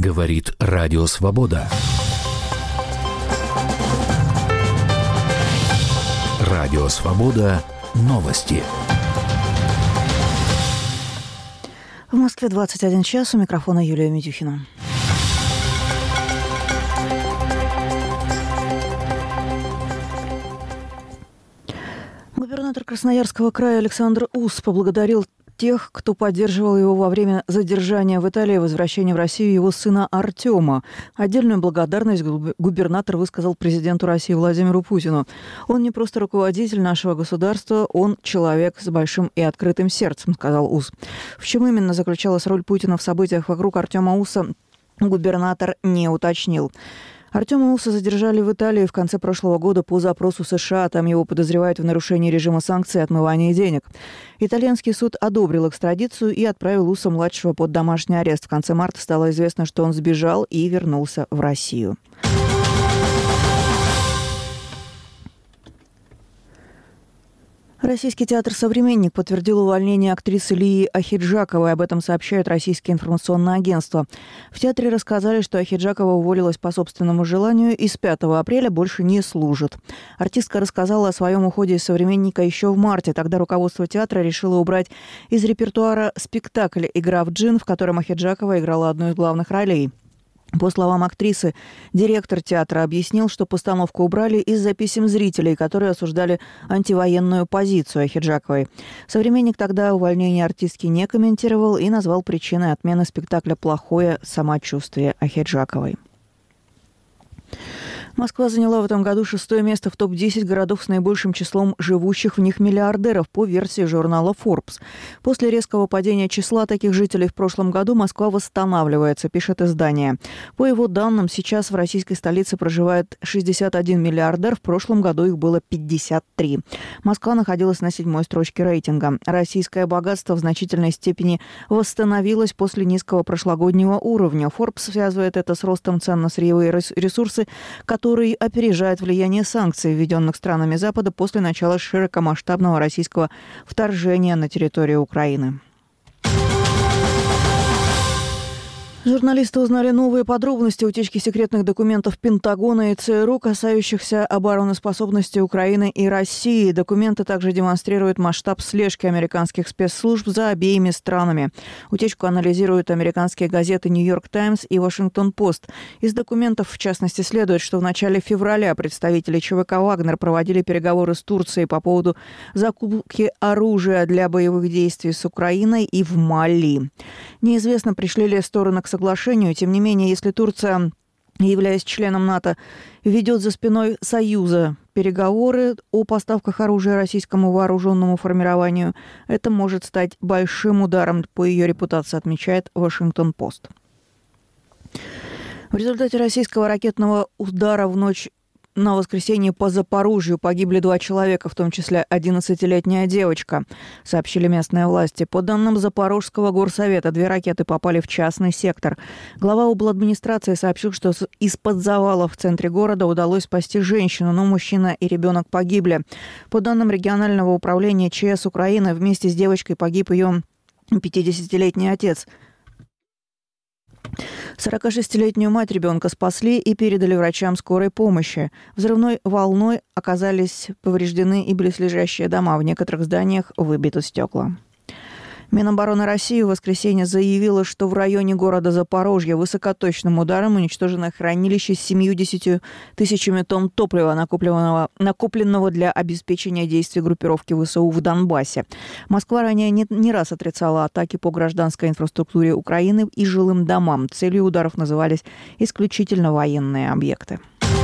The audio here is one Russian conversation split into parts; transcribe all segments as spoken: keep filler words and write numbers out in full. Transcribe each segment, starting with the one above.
Говорит Радио Свобода. Радио Свобода. Новости. В Москве двадцать один час. У микрофона Юлия Медюхина. Губернатор Красноярского края Александр Ус поблагодарил тех, кто поддерживал его во время задержания в Италии и возвращения в Россию его сына Артема. Отдельную благодарность губернатор высказал президенту России Владимиру Путину. Он не просто руководитель нашего государства, он человек с большим и открытым сердцем, сказал Ус. В чем именно заключалась роль Путина в событиях вокруг Артема Уса, губернатор не уточнил. Артема Уса задержали в Италии в конце прошлого года по запросу США. Там его подозревают в нарушении режима санкций и отмывании денег. Итальянский суд одобрил экстрадицию и отправил Уса-младшего под домашний арест. В конце марта стало известно, что он сбежал и вернулся в Россию. Российский театр «Современник» подтвердил увольнение актрисы Лии Ахеджаковой. Об этом сообщает российское информационное агентство. В театре рассказали, что Ахеджакова уволилась по собственному желанию и с пятого апреля больше не служит. Артистка рассказала о своем уходе из «Современника» еще в марте. Тогда руководство театра решило убрать из репертуара спектакль «Игра в джин», в котором Ахеджакова играла одну из главных ролей. По словам актрисы, директор театра объяснил, что постановку убрали из-за писем зрителей, которые осуждали антивоенную позицию Ахеджаковой. «Современник» тогда увольнение артистки не комментировал и назвал причиной отмены спектакля плохое самочувствие Ахеджаковой. Москва заняла в этом году шестое место в топ десять городов с наибольшим числом живущих в них миллиардеров по версии журнала Forbes. После резкого падения числа таких жителей в прошлом году Москва восстанавливается, пишет издание. По его данным, сейчас в российской столице проживает шестьдесят один миллиардер, в прошлом году их было пятьдесят три. Москва находилась на седьмой строчке рейтинга. Российское богатство в значительной степени восстановилось после низкого прошлогоднего уровня. Forbes связывает это с ростом цен на сырьевые ресурсы, которые который опережает влияние санкций, введенных странами Запада после начала широкомасштабного российского вторжения на территорию Украины. Журналисты узнали новые подробности утечки секретных документов Пентагона и ЦРУ, касающихся обороноспособности Украины и России. Документы также демонстрируют масштаб слежки американских спецслужб за обеими странами. Утечку анализируют американские газеты «Нью-Йорк Таймс» и «Вашингтон-Пост». Из документов, в частности, следует, что в начале февраля представители ЧВК «Вагнер» проводили переговоры с Турцией по поводу закупки оружия для боевых действий с Украиной и в Мали. Неизвестно, пришли ли стороны к соглашению. Тем не менее, если Турция, являясь членом НАТО, ведет за спиной Союза переговоры о поставках оружия российскому вооруженному формированию, это может стать большим ударом по ее репутации, отмечает «Вашингтон-Пост». В результате российского ракетного удара в ночь на воскресенье по Запорожью погибли два человека, в том числе одиннадцатилетняя девочка, сообщили местные власти. По данным Запорожского горсовета, две ракеты попали в частный сектор. Глава обладминистрации сообщил, что из-под завала в центре города удалось спасти женщину, но мужчина и ребенок погибли. По данным регионального управления ЧС Украины, вместе с девочкой погиб ее пятидесятилетний отец. сорокашестилетнюю мать ребенка спасли и передали врачам скорой помощи. Взрывной волной оказались повреждены и близлежащие дома. В некоторых зданиях выбиты стекла. Минобороны России в воскресенье заявила, что в районе города Запорожье высокоточным ударом уничтожено хранилище с семьюдесятью тысячами тонн топлива, накопленного, накопленного для обеспечения действий группировки ВСУ в Донбассе. Москва ранее не, не раз отрицала атаки по гражданской инфраструктуре Украины и жилым домам. Целью ударов назывались исключительно военные объекты.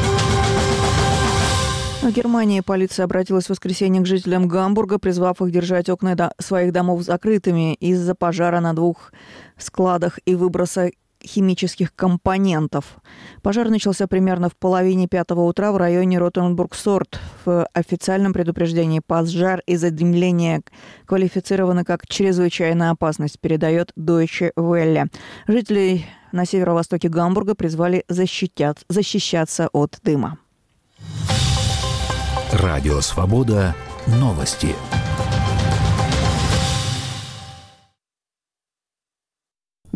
В Германии полиция обратилась в воскресенье к жителям Гамбурга, призвав их держать окна до своих домов закрытыми из-за пожара на двух складах и выброса химических компонентов. Пожар начался примерно в половине пятого утра в районе Ротенбург-Сорт. В официальном предупреждении пожар и задымление квалифицированы как чрезвычайная опасность, передает Deutsche Welle. Жителей на северо-востоке Гамбурга призвали защитят, защищаться от дыма. Радио Свобода. Новости.